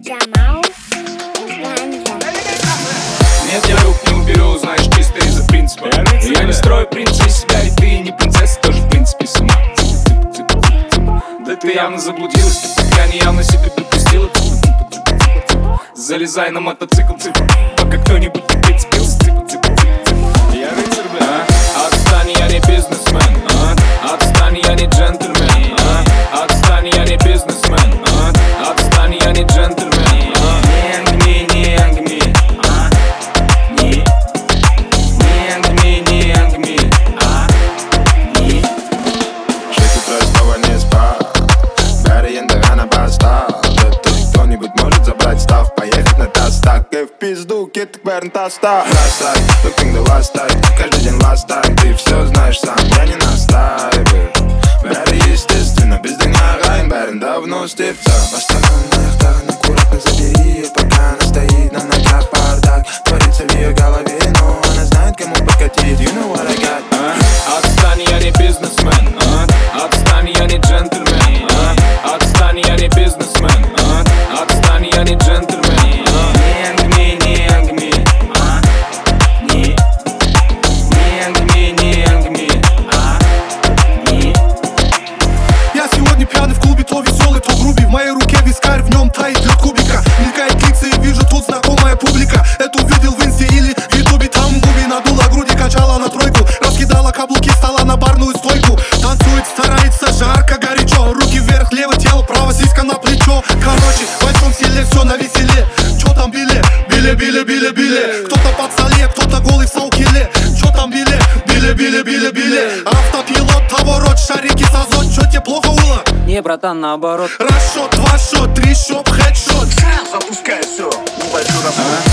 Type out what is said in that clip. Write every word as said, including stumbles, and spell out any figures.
Джамал Ганза. Нет, я рук не уберу, знаешь, чисто из-за принципа. Я не строю принца из себя, и ты не принцесса, тоже в принципе с ума. Да ты явно заблудилась, ты пока не явно себе допустила. Залезай на мотоцикл, пока кто-нибудь опять спился. Я рыцарь, бля. Отстань, я не бизнесмен. Отстань, я не джентльмен. Отстань, я не бизнесмен. Отстань, я не джентльмен. Не ангми, не ангми. Не Не ангми, не ангми. Не шесть утра и снова не спал. Гарри Яндагана бастал. Это кто-нибудь может забрать став, поехать на тастак. И в пизду, кит Берн таста. Бросай, looking the last time. Каждый день last time. Ты все знаешь сам, я не настаиваю. Гарри, естественно, без дня Райн Берн давно степца. Поставленная вторая, аккуратно забери ее, пока она стоит на ногах. Бардак творится в ее голове, но она знает, кому подкатить. You know what I got. Отстань, я не бизнесмен. Отстань, я не джентльмен. Отстань, я не бизнесмен. Отстань, я не джентльмен. Не ангми, не ангми. Не Не ангми, не ангми. Не Я сегодня пьяный в клубе, то веселый, то грубый. В моей руке вискарь, в нем тает лед кубика. Мелькает лица и вижу тут знакомая публика. Это увидел в инсте или в ютубе. Там губи надула груди, качала на тройку. Раскидала каблуки, стала на барную стойку. Танцует, старается, жарко, горячо. Руки вверх, левое тело, право сиська на плечо. Короче, в большом селе все на веселе. Чё там били? Били, били, били, били. Кто-то под столе, кто-то голый в саукеле. Чё там били? Били, били, били, били. Автопилот, того рот, шарики с азот. Чё тебе плохо было? Не, братан, наоборот. Раз шот, два шот, три шот, хедшот. Запускай все, большой работу.